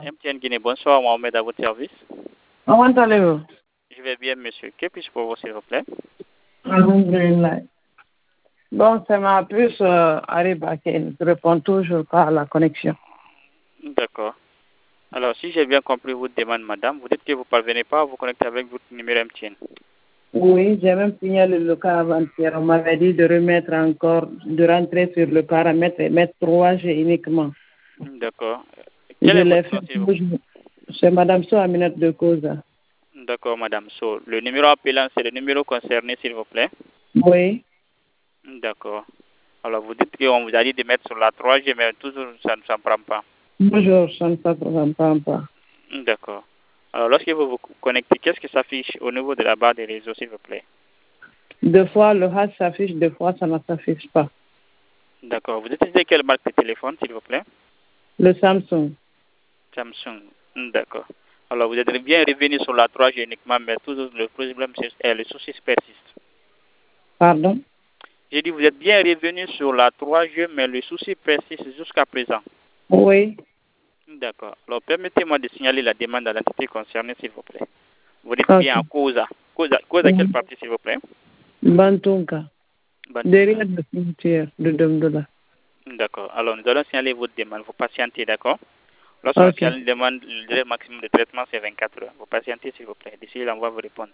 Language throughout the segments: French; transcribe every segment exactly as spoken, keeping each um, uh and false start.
M T N Guinée, bonsoir, Mohamed, à votre service. Comment allez-vous? Je vais bien, monsieur. Que puis-je pour vous, s'il vous plaît? Alhamdulillah. Bon, c'est ma puce euh, Ariba qui ne répond toujours pas à la connexion. D'accord. Alors, si j'ai bien compris votre demande, madame, vous dites que vous ne parvenez pas à vous connecter avec votre numéro M T N. Oui, j'ai même signalé le cas avant-hier. On m'avait dit de remettre encore, de rentrer sur le paramètre et mettre trois G uniquement. D'accord. Je Quel est l'ai votre fait. nom, s'il vous plaît? C'est Madame So Aminat de Causa. D'accord, madame. So, le numéro appelant, c'est le numéro concerné, s'il vous plaît? Oui. D'accord. Alors, vous dites qu'on vous a dit de mettre sur la trois G, mais toujours, ça ne s'en prend pas. Bonjour, ça ne s'apprend pas. D'accord. Alors, lorsque vous vous connectez, qu'est-ce qui s'affiche au niveau de la barre des réseaux, s'il vous plaît? Deux fois, le hash s'affiche, deux fois, ça ne s'affiche pas. D'accord. Vous utilisez quelle marque de téléphone, s'il vous plaît? Le Samsung. Samsung. D'accord. Alors, vous êtes bien revenu sur la trois G uniquement, mais toujours le problème, c'est le souci persiste. Pardon? J'ai dit, vous êtes bien revenu sur la trois G, mais le souci persiste jusqu'à présent. Oui. D'accord. Alors, permettez-moi de signaler la demande à l'entité concernée, s'il vous plaît. Vous dites Okay. bien à Causa. Causa, Causa quelle partie, s'il vous plaît? Bantunka. Bantunka. Derrière le cimetière de Domdola. D'accord. Alors, nous allons signaler votre demande. Vous patientez, d'accord? Lorsqu'on Okay. signale une demande, le délai maximum de traitement, c'est vingt-quatre heures. Vous patientez, s'il vous plaît. D'ici là, on va vous répondre.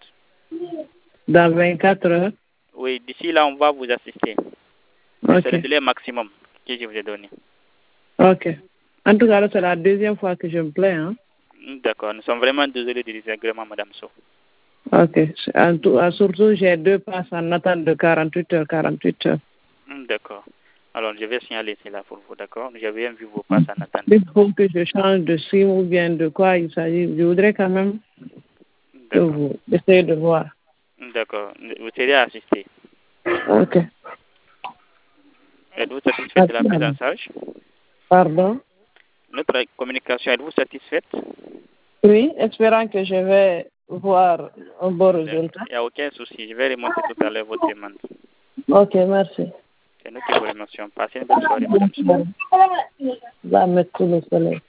Dans vingt-quatre heures? Oui, d'ici là, on va vous assister. Okay. C'est le délai maximum que je vous ai donné. Ok. En tout cas, c'est la deuxième fois que je me plains. Hein? D'accord. Nous sommes vraiment désolés du désagrément, Madame So. Ok. En tout, surtout, j'ai deux passes en attente de quarante-huit heures, quarante-huit heures. D'accord. Alors, je vais signaler cela pour vous, d'accord? J'ai bien vu vos passes en attente. Il faut que je change de SIM ou bien de quoi il s'agit. Je voudrais quand même que vous essayez de voir. D'accord. Vous serez assisté. Ok. Êtes-vous satisfaite de la prise en charge? Pardon? Notre communication, êtes-vous satisfaite? Oui, espérant que je vais voir un bon résultat. Il n'y a aucun souci. Je vais remonter tout à l'heure votre demande. Ok, merci. C'est nous qui vous remercions. Passez une bonne soirée, Madame So. Va mettre sous le soleil.